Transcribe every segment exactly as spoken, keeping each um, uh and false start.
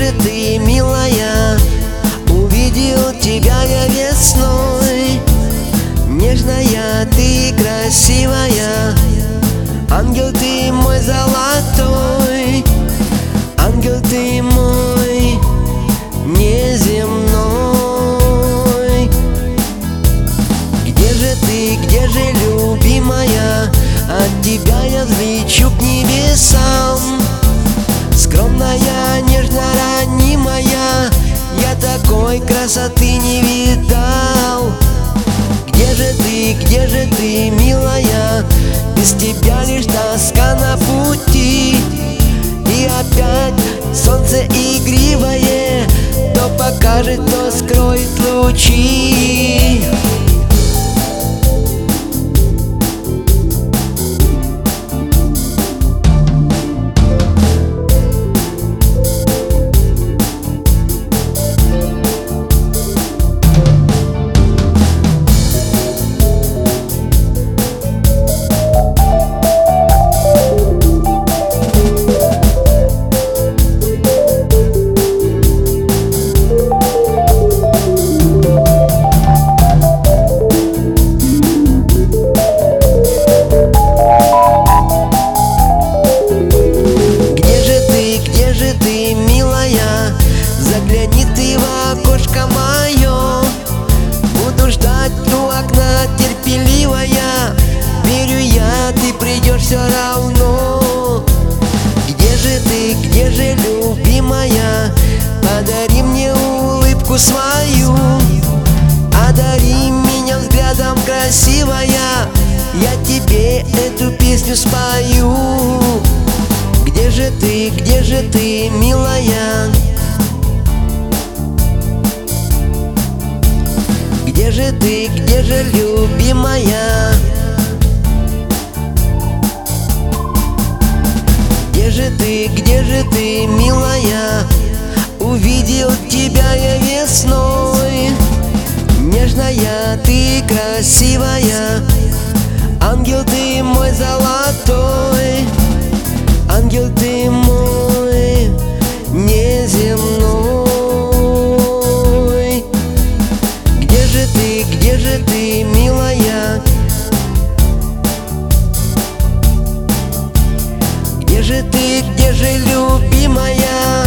же ты, милая? Увидел тебя я весной. Нежная ты, красивая, ангел ты мой золотой, ангел ты мой неземной. Где же ты, где же, любимая? От тебя я взлечу к небесам. Скромная, нежно-ранимая, я такой красоты не видал. Где же ты, где же ты, милая? Без тебя лишь тоска на пути. И опять солнце игривое то покажет, то скроет лучи. Загляни ты в окошко мое, буду ждать у окна терпеливая. Верю я, ты придешь все равно. Где же ты, где же, любимая? Подари мне улыбку свою, одари меня взглядом, красивая. Я тебе эту песню спою. Где же ты, где же ты, милая? Где же ты, где же, любимая? Где же ты, где же ты, милая? Увидел тебя я весной. Нежная ты, красивая, ангел ты мой золотой, ангел ты мой неземной. Где же ты, милая? Где же ты, где же, любимая?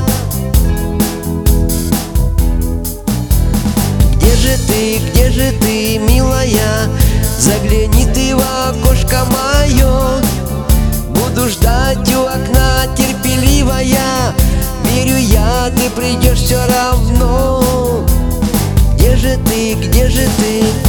Где же ты, где же ты, милая? Загляни ты в окошко мое, буду ждать у окна терпеливая. Верю я, ты придешь все равно. Где же ты, где же ты?